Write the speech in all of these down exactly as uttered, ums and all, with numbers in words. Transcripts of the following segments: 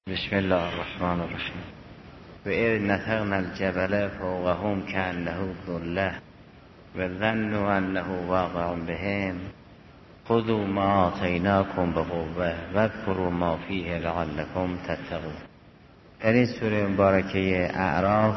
بسم الله الرحمن الرحیم. و اذ نتقنا الجبل فوقهم كأنه ظله و ظنوا انه واقع بهم خذوا ما آتیناکم بقوة واذکروا ما فیه لعلکم تتقون. در این سوره مبارکه اعراف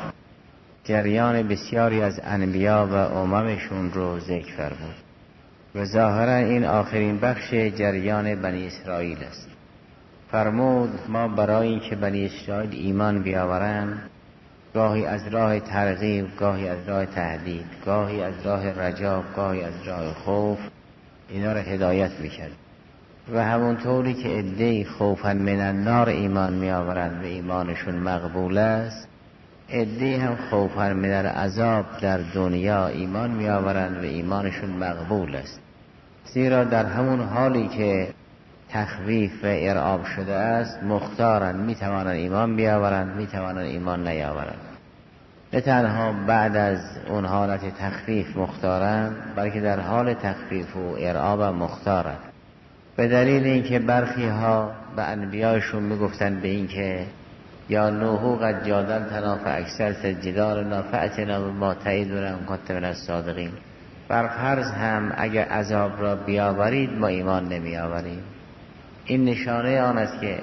جریان بسیاری از انبیا و اممشون رو ذکر فرمود و ظاهرا این آخرین بخش جریان بنی اسرائیل است. فرمود ما برای اینکه بنی اسرائیل ایمان بیاورند گاهی از راه ترغیب، گاهی از راه تهدید، گاهی از راه رجا، گاهی از راه خوف اینا را هدایت میکرد و همونطوری که عده‌ای خوفا من النار ایمان میآورند و ایمانشون مقبول است، عده‌ای هم خوفا من العذاب در دنیا ایمان میآورند و ایمانشون مقبول است. زیرا در همون حالی که تخویف و ارعاب شده است مختارن، میتوانند ایمان بیاورند، میتوانند ایمان نیاورند. نه تنها بعد از اون حالت تخویف مختارن، بلکه در حال تخویف و ارعاب مختارن. به دلیل اینکه برخی ها به انبیایشون میگفتن به این که یا نوحو قد جادلتنا فاکثرت جدالنا فأتنا بما تعدنا ان کنت من الصادقین. بر فرض هم اگر عذاب را بیاورید ما ایمان نمی آوریم. این نشانه آن است که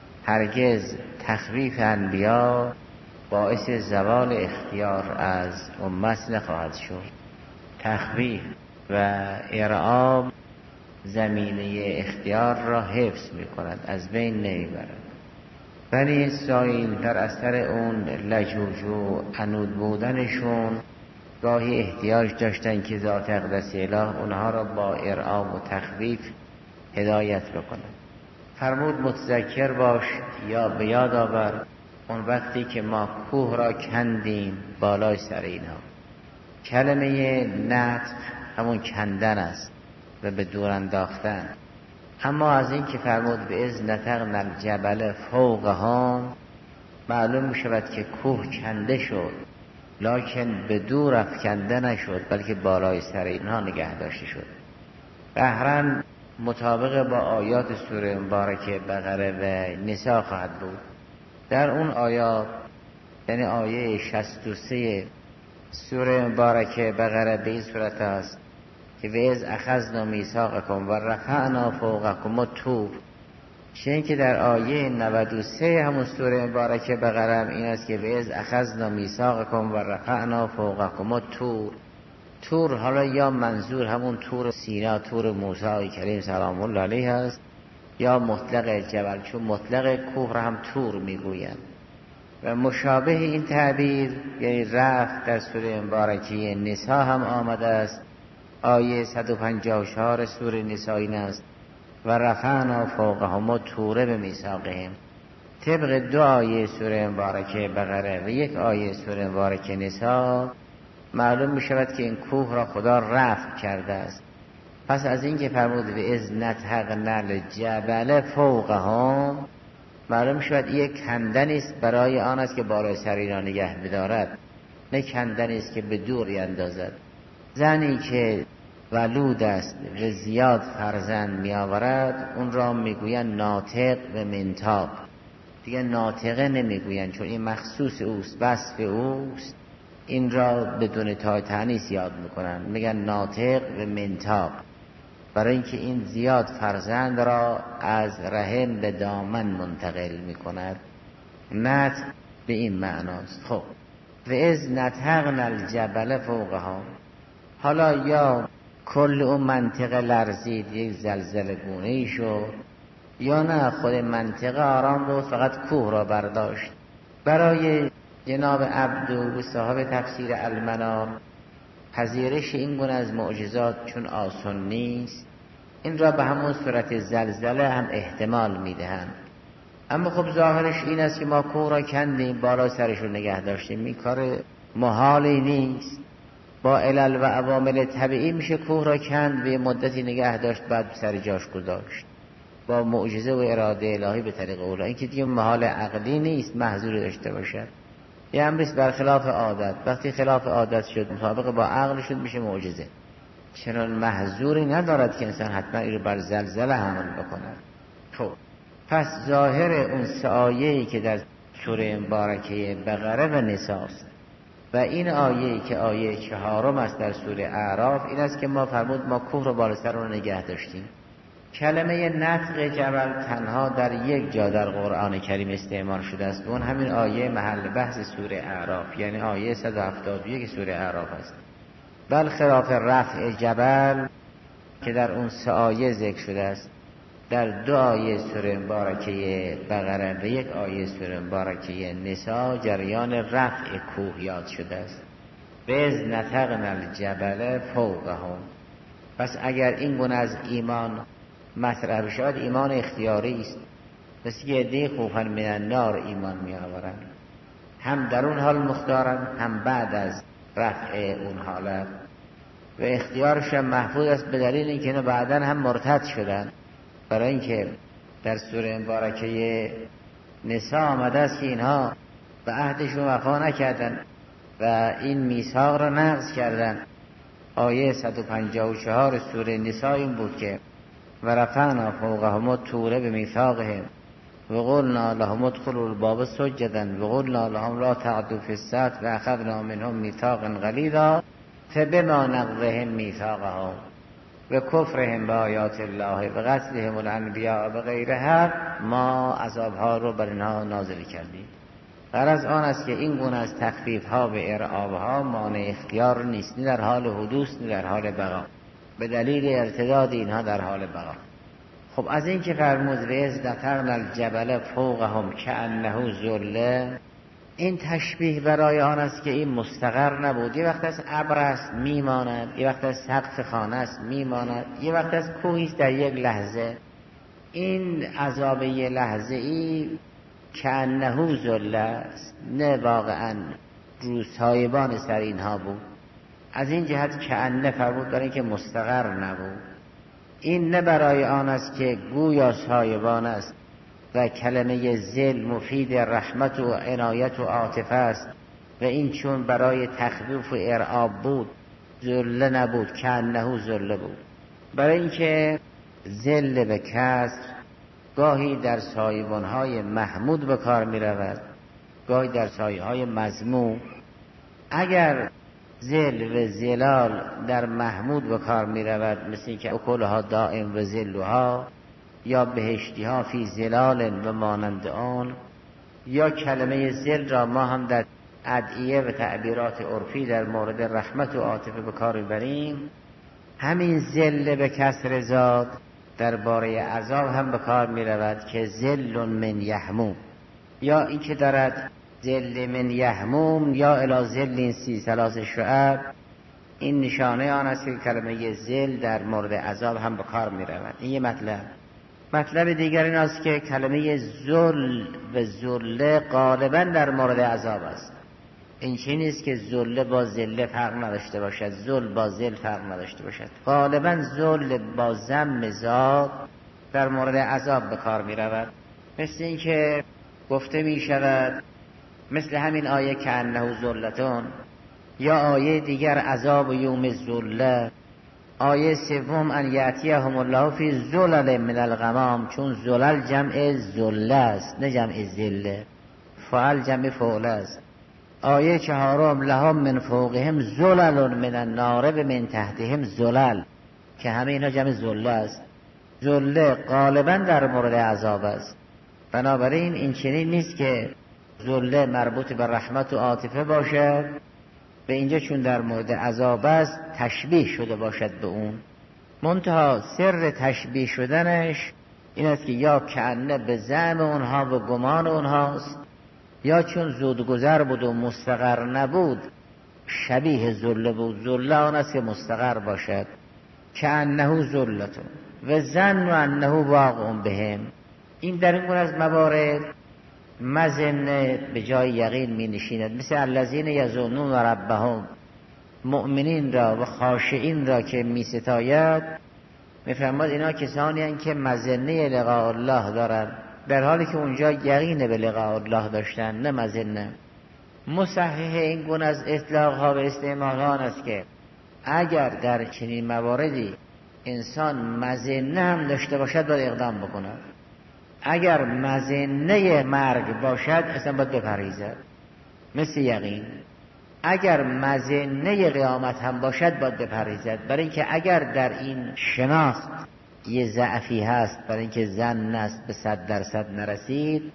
هرگز تخویف انبیا باعث زوال اختیار از امت نخواهد شد. تخویف و ارعاب زمینه اختیار را حفظ می کند، از بین نمی برد. بنی اسرائیل در اثر اون لجوج و عنود بودنشون گاهی احتیاج داشتن که ذات اقدس اله اونها را با ارعاب و تخویف هدایت بکنه. فرمود متذکر باش یا به یاد آور اون وقتی که ما کوه را کندیم بالای سر اینها. کلمه نطق همون کندن است و به دور انداختن. اما از این که فرمود به اذ نتقنا الجبل فوقهم معلوم می شود که کوه کنده شد، لکن به دور افکنده نشد بلکه بالای سر اینها نگه داشته شد. بهرن مطابق با آیات سوره مبارکه بقره و نساء خواهد بود. در اون آیات یعنی آیه شصت و سه سوره مبارکه بقره به این صورت است که و اذ اخذنا میثاقکم و رفعنا فوقکم الطور. چون که در آیه نود و سه همون سوره مبارکه بقره این است که و اذ اخذنا میثاقکم و رفعنا فوقکم الطور. طور حالا یا منظور همون طور سینا، طور موسی کریم سلام الله علیه است، یا مطلق جبل، چون مطلق کوه را هم طور میگویند. و مشابه این تعبیر یعنی رفع در سوره مبارکه نساء هم آمده است. آیه صد و پنجاه و چهار سوره نساء این است و رفعنا فوقهم الطور بمیثاقهم. طبق دو آیه سوره مبارکه بقره و یک آیه سوره مبارکه نساء معلوم می شود که این کوه را خدا رفع کرده است. پس از این که فرمود و اذ نتقنا الجبل فوقهم معلوم می شود یک کندن است برای آن است که بالای سر اینا نگه بدارد، نه کندن است که به دوری اندازد. زنی که ولود است و زیاد فرزند می آورد اون را می گویند ناطق و منطاق. دیگه ناطقه نمی گویند چون این مخصوص اوست، وصف اوست. این را بدون تای تانیث یاد میکنن، میگن ناطق و منطاق، برای اینکه این زیاد فرزند را از رحم به دامن منتقل میکند. نطق به این معناست. خب و اذ نتقنا الجبل فوقهم، حالا یا کل اون منطقه لرزید، یک زلزله گونه ای شد، یا نه خود منطقه آرام بود، فقط کوه را برداشت. برای جناب عبدو صاحب تفسیر المنار پذیرش این گونه از معجزات چون آسان نیست، این را به همون صورت زلزله هم احتمال میدهند. اما خب ظاهرش این است که ما کوه را کندیم بالا سرش رو نگه داشتیم، این کار محالی نیست. با علل و عوامل طبیعی میشه کوه را کند و یه مدتی نگه داشت بعد سر جاش گذاشت با معجزه و اراده الهی به طریق اولا. این که دیگه محال عقلی نیست محظور داشته باشد، یه امریست برخلاف عادت. وقتی خلاف عادت شد مطابق با عقل شد میشه معجزه. چنان محظوری ندارد که انسان حتما این رو بر زلزله حمل بکنه. خب پس ظاهر اون سه آیه‌ای که در سوره مبارکه بقره و نساست و این آیه‌ای که آیه چهارم است در سوره اعراف این است که ما فرمود ما کفر و بالا سر رو نگه داشتیم. کلمه نطق جبل تنها در یک جا در قرآن کریم استعمال شده است و اون همین آیه محل بحث سوره اعراف، یعنی آیه صد و هفتاد و یک سوره اعراف است. بل خلاف رفع جبل که در اون سه آیه ذکر شده است، در دو آیه سوره مبارکه بقره و یک آیه سوره مبارکه نساء جریان رفع کوه یاد شده است. بز نطقنا الجبل فوقهم. پس اگر این گونه از ایمان مطرح شد، ایمان اختیاری است. مثل که عده‌ای خوفا من النار ایمان می آورند، هم در اون حال مختارن هم بعد از رفع اون حالت و اختیارشون محفوظ است، به دلیل اینکه اینا بعداً هم مرتد شدن، برای اینکه در سوره مبارکه نساء آمده است که اینها به عهدشون وفا نکردن و این میثاق را نقض کردن. آیه صد و پنجاه و چهار سوره نساء این بود که و رفعنا فوقهم الطور بمیثاقهم و قلنا لهم ادخلوا الباب سجدا و قلنا لهم لا تعدوا فی السبت و اخذنا منهم میثاقا غلیظا فبما نقضهم میثاقهم و کفرهم به آیات الله و قتلهم الانبیاء به غیر حق ما عذابها رو بر اینها نازل کردیم. غرض آن است که این گونه از تخفیف ها و ارعاب ها مانع اختیار نیست، نه در حال حدوث نه در حال بقا، به دلیل ارتداد اینها در حال بقا. خب از این که فرمود و از نطقنا الجبل فوقهم کأنه ظله، این تشبیه برای آن است که این مستقر نبود. یه وقت از ابر است میماند، یه وقت از سقف خانه است میماند، یه وقت از کوهی است در یک لحظه. این عذاب یه لحظه ای کأنه ظله است، نه واقعا روزهایبان سر اینها بود. از این جهت کأنه فرمود برای اینکه مستقر نبود. این نه برای آن است که گویا سایبان است و کلمه ذل مفید رحمت و عنایت و عاطفه است و این چون برای تخویف و ارعاب بود ذل نبود، کأنه ظله بود. برای اینکه ذل به کسر گاهی در سایبانهای محمود به کار می رود، گاهی در سایه‌های مذموم. اگر ذل و ذلال در محمود به کار می رود، مثل که اکلها دائم و ذلها، یا بهشتی ها فی ظلال و مانند آن، یا کلمه ذل را ما هم در ادعیه و تعبیرات عرفی در مورد رحمت و عاطفه به کار میبریم. همین ذل به کسر زاد درباره عذاب هم به کار می رود که ذل من یحموم، یا این که دارد ذل من یحموم یا الی ذل سی ثلاث شعب، این نشانه آن است که کلمه ذل در مورد عذاب هم به کار می رود. این یه مطلب. مطلب دیگر این است که کلمه ذل و ذله غالبا در مورد عذاب است. این چیزی نیست که ذله با ذله فرق نداشته باشد، ذل با ذل فرق نداشته باشد. غالبا ذل با ضم ذات در مورد عذاب به کار می رود. مثل این که گفته می شود، مثل همین آیه که انه ذلتون، یا آیه دیگر عذاب یوم ذله، آیه سوم ان یأتیهم الله فی ظلل من الغمام، چون ظلل جمع ذله است نه جمع ذله، فعل جمع فعل است. آیه چهارم لهم من فوقهم ظلل من النار و من تحتهم ظلل، که همه اینا جمع ذله است. ذله غالبا در مورد عذاب است. بنابراین این چنین نیست که ذله مربوط به رحمت و عاطفه باشد به اینجا چون در مورد عذاب است تشبیه شده باشد به اون. منتها سر تشبیه شدنش این است که یا کأنه به زعم اونها و گمان اونهاست، یا چون زودگذر بود و مستقر نبود شبیه ذله بود. ذله آن است که مستقر باشد، کأنه ذلتون و ظنوا انه واقع بهم. این در این گونه از موارد مظن به جای یقین می نشیند، مثل الذین یظنون ربهم، مؤمنین را و خاشعین را که می ستاید می فرماد اینا کسانی هستند که مظنه لقاء الله دارند، در حالی که اونجا یقین به لقاء الله داشتن نه مظنه. مصحح این گونه از اطلاق ها و استعمال ها است که اگر در چنین مواردی انسان مظنه هم داشته باشد باید اقدام بکند. اگر مظنه مرگ باشد اصلا باید بپرهیزد، مثل یقین. اگر مظنه قیامت هم باشد باید بپرهیزد، برای اینکه اگر در این شناخت یه ضعفی هست، برای اینکه ظن است به صد درصد نرسید،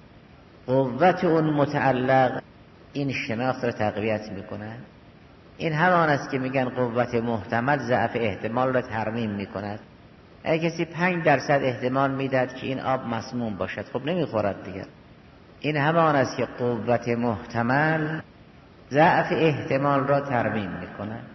قوت اون متعلق این شناخت رو تقویت میکنه. این همان است که میگن قوت محتمل ضعف احتمال را ترمیم میکند. اگه کسی پنج درصد احتمال میداد که این آب مسموم باشد، خب نمیخورد دیگر. این همان است که قوت محتمل ضعف احتمال را ترمیم میکند.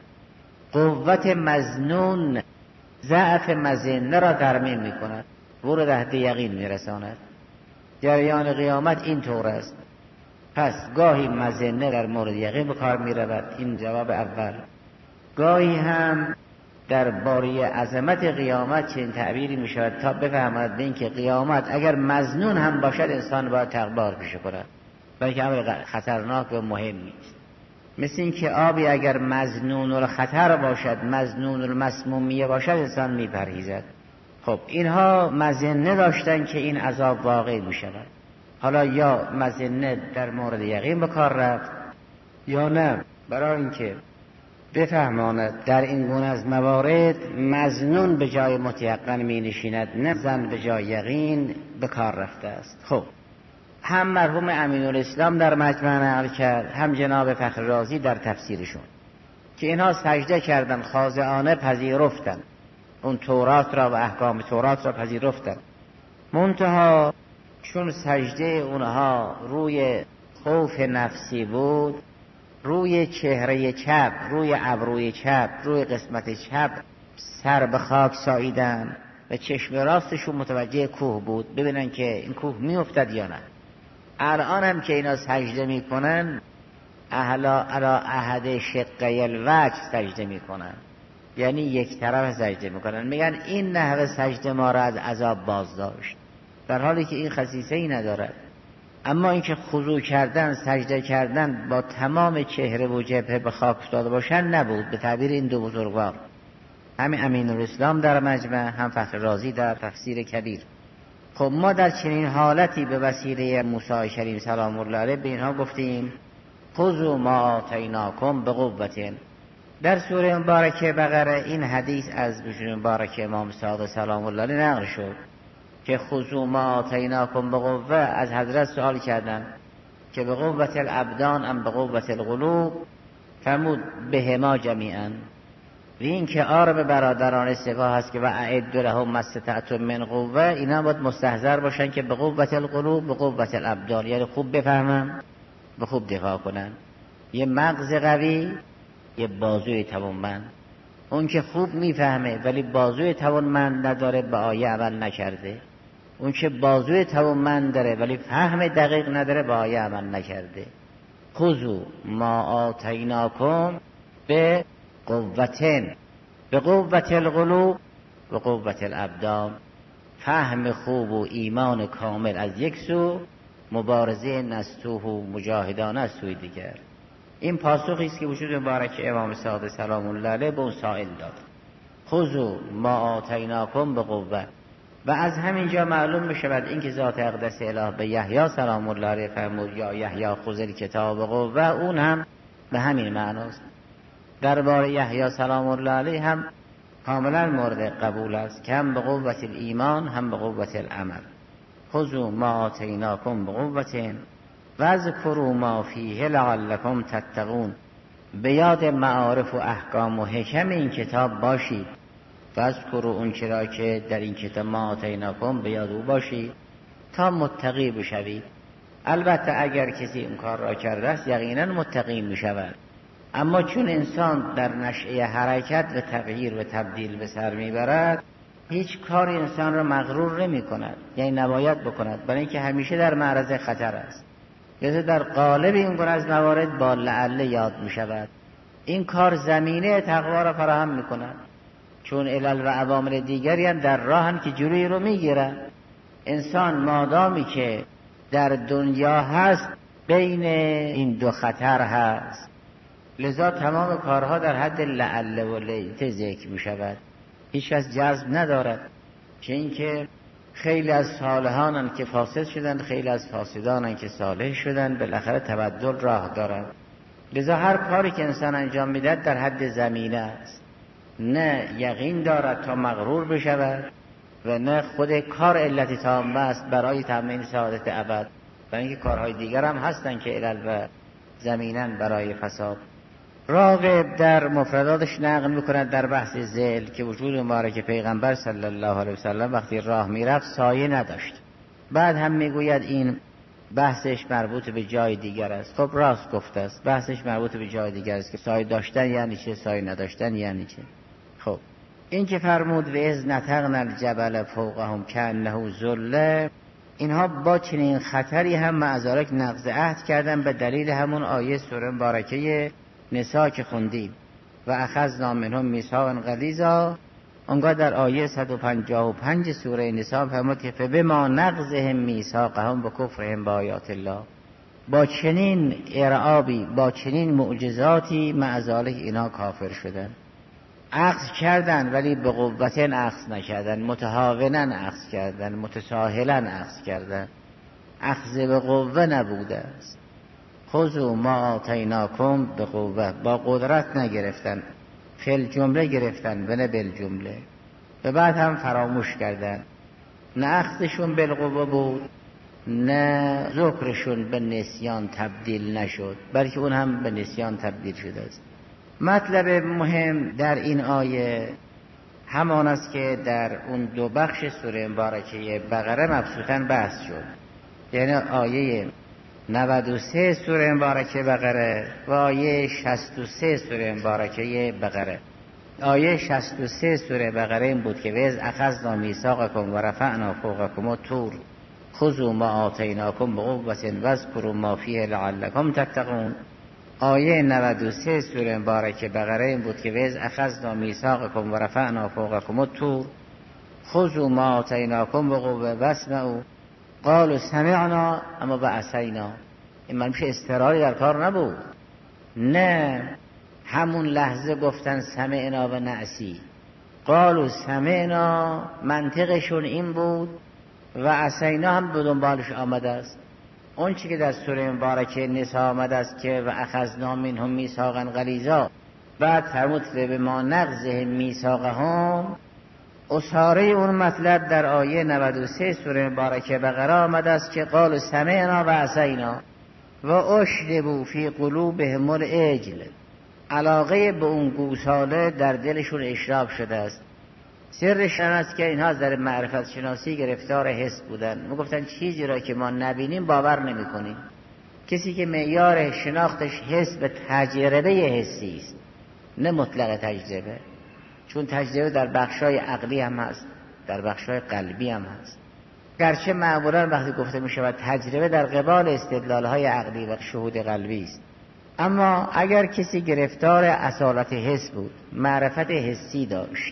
قوت مظنون ضعف مظنه را ترمیم میکند، او را در حد یقین میرساند. جریان قیامت این طور است. پس گاهی مظنه در مورد یقین به کار می رود، این جواب اول. گاهی هم در باره عظمت قیامت چنین تعبیری می شود تا بفهمد به این که قیامت اگر مظنون هم باشد انسان باید تقبار پیش کند، بلکه امر خطرناک و مهم نیست. مثل این که آبی اگر مظنون الخطر باشد، مظنون المسمومیه باشد، انسان می پرهیزد. خب اینها مظنه داشتن که این عذاب واقع می شود. حالا یا مظنه در مورد یقین به کار رفت یا نه، برای اینکه بفهماند در این گونه از موارد مظنون به جای متیقن می نشیند، نه ظن به جای یقین به کار رفته است. خب هم مرحوم امین الاسلام در مجمع نقل کرد، هم جناب فخر رازی در تفسیرشون، که اینها سجده کردن، خاضعانه پذیرفتن اون تورات را و احکام تورات را پذیرفتن، منتها چون سجده اونها روی خوف نفسی بود، روی چهره چپ، روی ابروی چپ، روی قسمت چپ سر به خاک ساییدن و چشم راستشون متوجه کوه بود، ببینن که این کوه میافتد یا نه. الان هم که اینا سجده میکنن اهلا علا احد شقی الوجه سجده میکنن، یعنی یک طرف سجده میکنن. میگن این نحوه سجده ما را از عذاب باز داشت، در حالی که این خصیصه ای ندارد. اما اینکه خضوع کردن، سجده کردن با تمام چهره و جبهه به خاک افتاده باشن نبود، به تعبیر این دو بزرگوار، همین امین الاسلام در مجمع، هم فخر رازی در تفسیر کبیر. خب ما در چنین حالتی به وسیله موسی کریم سلام الله علیه به اینها گفتیم خذوا ما آتیناکم بقوة. در سوره مبارکه بقره این حدیث از بجون مبارک امام صادق سلام الله علیه نقل شد که خذوا ما آتیناکم بقوة. از حضرت سوال کردن که به قوة الابدان ام به قوة القلوب، فرمود بهما جمیعا. و این که آرم برادران سپاه هست که و اعد لهم ما استطعتم من قوة، اینا باید مستحضر باشن که به قوة القلوب به قوة الابدان، یعنی خوب بفهمن به خوب دفاع کنن. یه مغز قوی، یه بازوی توانمند. اون که خوب میفهمه ولی بازوی توانمند نداره به آیه عمل نکرده، اون که بازوی توانمند داره ولی فهم دقیق نداره به آیه عمل نکرده. خذوا ما آتیناکم به قوة، به قوة القلوب و قوة الابدان. فهم خوب و ایمان کامل از یک سو، مبارزه نستوه و مجاهدانه از سوی دیگر. این پاسخی است که وجود مبارک امام صادق سلام الله علیه به اون سائل داد، خذوا ما آتیناکم به قوة. و از همینجا معلوم میشود این که ذات اقدس اله به یحیی سلام الله علیه فرمود یا یحیی خذ الکتاب قوة، اون هم به همین معناست. درباره یحیی سلام الله علیه هم کاملا مورد قبول است که هم به قوة الایمان هم به قوة العمل. خذوا ما آتیناکم بقوة واذکروا ما فیه لعلکم تتقون. به یاد معارف و احکام و حکم این کتاب باشید. واذکروا اون چرا که در این کتاب ما آتیناکم به یاد او باشید تا متقی بشوید. البته اگر کسی این کار را کرده است یقینا متقی می شود، اما چون انسان در نشأه حرکت و تغییر و تبدیل به سر میبرد، هیچ کاری انسان را مغرور نمی کند، یعنی نباید بکند، برای اینکه همیشه در معرض خطر است. لذا در قالب این گونه از موارد با لعل یاد می شود. این کار زمینه تقوا را فراهم می کند، چون علل و عوامل دیگری هم در راهن که جلوی رو می گیرن. انسان مادامی که در دنیا هست بین این دو خطر هست، لذا تمام کارها در حد لعل و لیت ذکر می شود، هیچ کس جذب ندارد. چه اینکه خیلی از صالحانن که فاسد شدن، خیلی از فاسدانن که صالح شدن، بالاخره تبدل راه دارن. لذا هر کاری که انسان انجام میدهد در حد زمینه است، نه یقین دارد تا مغرور بشود و نه خود کار علت تامه است برای تامین سعادت ابد. برای اینکه کارهای دیگر هم هستن که علل و زمینن برای فساد. راغب در مفرداتش نقل میکند در بحث ذل که وجود مبارک پیغمبر صلی الله علیه وسلم وقتی راه میرفت سایه نداشت. بعد هم میگوید این بحثش مربوط به جای دیگر است. خب راست گفته است، بحثش مربوط به جای دیگر است که سایه داشتن یعنی چه، سایه نداشتن یعنی چه. خب این که فرمود و از نتقنا الجبل فوقهم کأنه ظله، اینها با چنین خطری هم معذالک نقض عهد کردن به دلیل همون آیه سوره مبارکه نساء که خوندیم و اخذنا منهم میثاقا غلیظا. اونگاه در آیه صد و پنجاه و پنج سوره نساء فرمود که فبما نقضهم میثاقهم و کفرهم بآیات الله، با چنین ارعابی، با چنین معجزاتی معذالک اینا کافر شدن. عقص کردن ولی به قوت عقص نکردن، متهاونا عقص کردن، متساهلا عقص کردن، عقص به قوه نبوده است. خذوا ما آتیناکم به قوه، با قدرت نگرفتن، فل جمله گرفتن و نه بل جمله. و بعد هم فراموش کردن، نه عقصشون بالقوه بود نه ذکرشون به نسیان تبدیل نشد، بلکه اون هم به نسیان تبدیل شده است. مطلب مهم در این آیه همان است که در اون دو بخش سوره مبارکه بقره مبسوطاً بحث شد، یعنی آیه نود و سه سوره مبارکه بقره و آیه شصت و سه سوره مبارکه بقره. آیه شصت و سه سوره بقره این بود که وز اخذنا میثاقکم و رفعنا فوقکم الطور خذوا ما آتیناکم بقوة واذکروا ما فیه لعلکم تتقون. آیه نود و سه سوره مبارکه بقره این بود که وز اخذنا میثاقکم و رفعنا فوقکم الطور خذوا ما آتیناکم بقوة واسمعوا قالوا سمعنا اما بعصینا. این من میشه استراری در کار نبود، نه همون لحظه گفتن سمعنا و نعسی. قالوا سمعنا منطقشون این بود و عصینا هم به دنبالش آمده است. اون چی که در سوره مبارکه نساء آمده است که و اخذنا منهم میثاقا غلیظا، بعد فرمود به ما نقضهم میثاقهم، اصاره اون مطلب در آیه نود و سه سوره مبارکه بقره آمده است که قالوا سمعنا و عصینا و اشربوا فی قلوبهم العجل، علاقه به اون گوساله در دلشون اشراب شده است. سرش این است که اینها در معرفت شناسی گرفتار حس بودن، ما گفتن چیزی را که ما نبینیم باور نمی کنیم. کسی که معیار شناختش حس به تجربه حسی است نه مطلق تجربه، چون تجربه در بخشای عقلی هم هست، در بخشای قلبی هم هست. گرچه معمولا وقتی گفته می شود تجربه در قبال استدلالهای عقلی و شهود قلبی است، اما اگر کسی گرفتار اصالت حس بود، معرفت حسی داشت،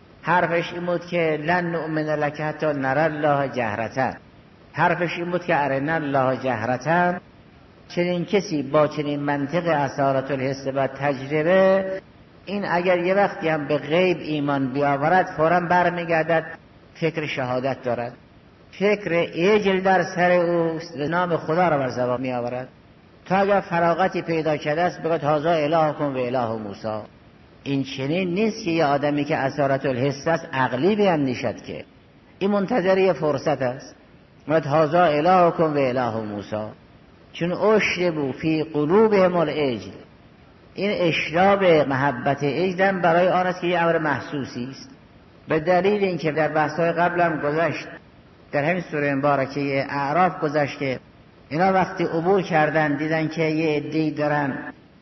حرفش این بود که لن نؤمن لک حتی نری الله جهرة، حرفش این بود که ارنا الله جهرة، چنین کسی با چنین منطق اصالت الحس و تجربه، این اگر یه وقتی هم به غیب ایمان بیاورد فوراً برمیگردد فکر شهادت دارد، فکر عجل در سر اوست و نام خدا را بر زبان می آورد. تا اگر فراغتی پیدا کرده است بگوید هذا الهکم و اله موسی. این چنین نیست که یه آدمی که اثارت الحس است عقلی بیندیشد، که این منتظر فرصت است. بگوید هذا الهکم و اله موسی، چون اشربوا فی قلوبهم العجل، این اشراب محبت عجل برای آن است که یه امر محسوسی است. به دلیل اینکه در بحث‌های قبل هم گذشت، در همین سوره مبارکه اعراف گذشت که اینا وقتی عبور کردن دیدن که یه عده‌ای دارن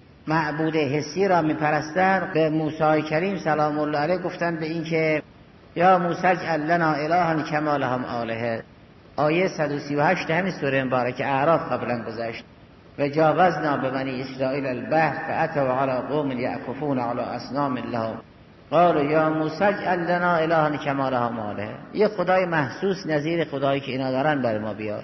معبود حسی را میپرستن، به موسی کریم سلام الله علیه گفتن به این که یا موسی اجعل لنا الها کما لهم آلهه. آیه صد و سی و هشت همین سوره مبارکه اعراف قبلا گذشت. و جاوزنا ببنی اسرائیل البحر فاتوا علی قوم یعکفون علی اصنام لهم قالوا یا موسی اجعل لنا الها کما لهم آلهه. یه خدای محسوس نظیر خدایی که اینا دارن بر ما بیار،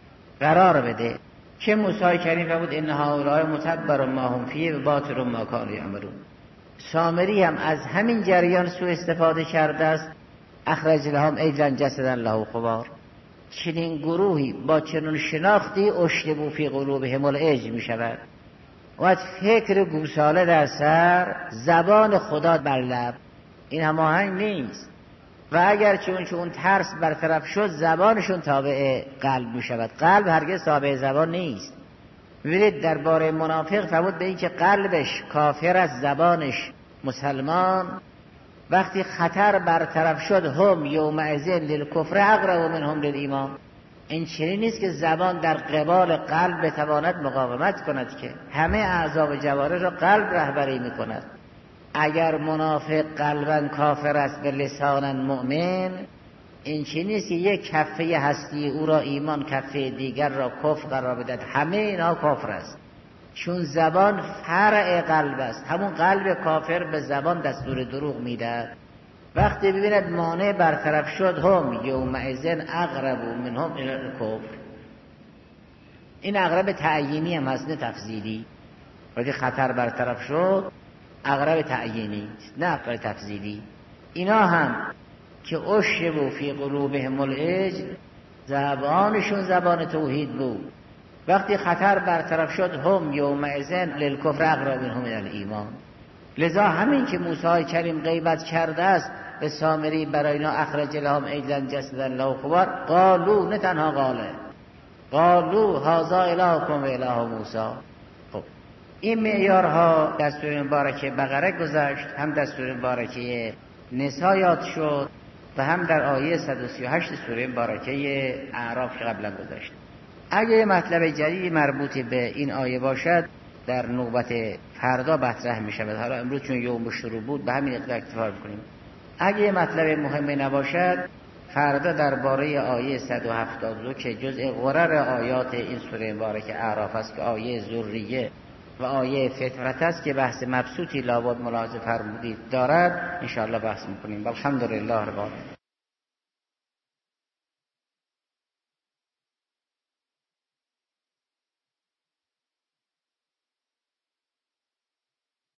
قرار بده. که موسی کریم فرمود ان هؤلاء متبر ما هم فیه و باطل ما کانوا یعملون. سامری هم از همین جریان سوء استفاده کرده است اخرج لهم عجلا جسدا له خوار. چنین گروهی با چنین شناختی اشربوا فی قلوبهم العجل می شود و از فکر گوساله در سر، زبان خدا بر لب. این هماهنگ نیست. و اگر چون چون ترس برطرف شد زبانشون تابع قلب می شود. قلب هرگز تابع زبان نیست. ببینید درباره منافق فرمود به این که قلبش کافر است، زبانش مسلمان. وقتی خطر برطرف شد هم یومئذ للکفر اقرب منهم للایمان. این چنین نیست که زبان در قبال قلب بتواند مقاومت کند، که همه اعضا و جوارح را قلب رهبری میکند. اگر منافق قلبا کافر است به لسانا مؤمن، این چنین نیست که یک کفه هستی او را ایمان، کفه دیگر را کفر قرار بدهد. همه اینا کافر است، چون زبان فرع قلب است. همون قلب کافر به زبان دستور دروغ میدهد. وقتی ببیند مانع برطرف شد هم یومئذ اقرب منهم الی الکفر. این اقرب تعیینی هم هست نه تفضیلی. وقتی خطر برطرف شد اقرب تعیینی نه اقرب تفضیلی. اینا هم که اشربوا فی قلوبهم العجل، زبانشون زبان توحید بود. وقتی خطر برطرف شد هم یومئذ للکفر اقرب منهم الی الایمان. لذا همین که موسی کریم غیبت کرده است به سامری برای اینا اخرج لهم عجلا جسدا له خوار، قالوا، نه تنها قاله، قالوا هذا الهکم و اله موسی. خب این معیارها دستور مبارکه بقره گذشت، هم دستور مبارکه نساء یاد شد و هم در آیه صد و سی و هشت سوره مبارکه اعراف که قبلا گذشت. اگه مطلب جدیدی مربوط به این آیه باشد در نوبت فردا مطرح می شود. حالا امروز چون یوم شروع بود به همین اقدار اکتفا کنیم. اگه مطلب مهمی نباشد فردا درباره آیه صد و هفتاد و دو که جزء غرر آیات این سوره مبارکه اعراف است که آیه ذریه و آیه فطرت است که بحث مبسوطی لابد ملاحظه فرمودید دارد، ان شاء الله بحث میکنیم. الحمدلله رب العالمین.